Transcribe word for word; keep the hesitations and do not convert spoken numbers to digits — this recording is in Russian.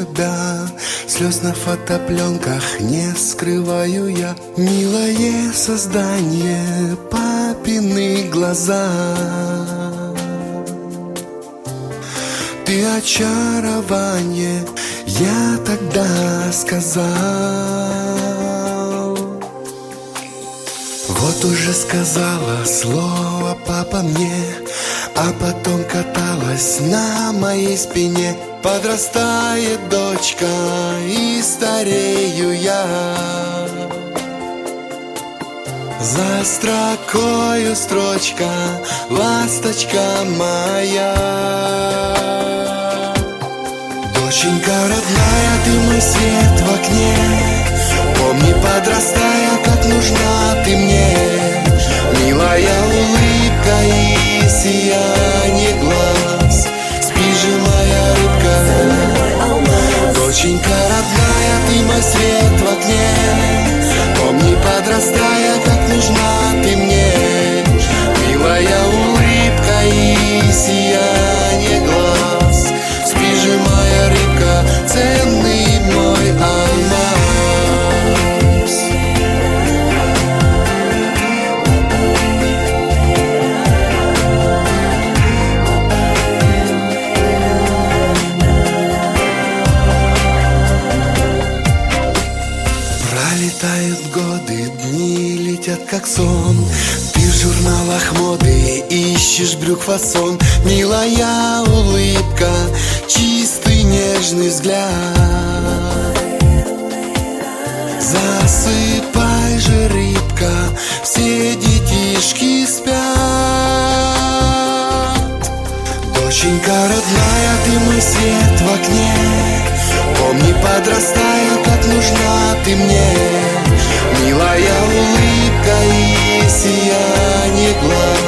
тебя. Слез на фотопленках не скрываю я. Милое создание, папины глаза. Ты очарование, я тогда сказал. Вот уже сказала слово папа мне, а потом каталась на моей спине. Подрастает дочка и старею я. За строкою строчка, ласточка моя. Доченька родная, ты мой свет в окне. Помни, подрастая, как нужна ты мне. Милая улыбка и сияние глаз. Спи же, моя рыбка. Доченька родная, ты мой свет в окне. Помни, подрастая, как нужна ты мне. Милая улыбка и сияние глаз. Спи же, моя рыбка, ценный мой алмаз. Пролетают годы, дни летят как сон. Ты в журналах моды ищешь брюк фасон. Милая улыбка, чистый нежный взгляд. Засыпай же, рыбка, все детишки спят. Доченька родная, ты мой свет в окне. Помни, подрастая, как нужна ты мне. Милая улыбка и сияние глаз.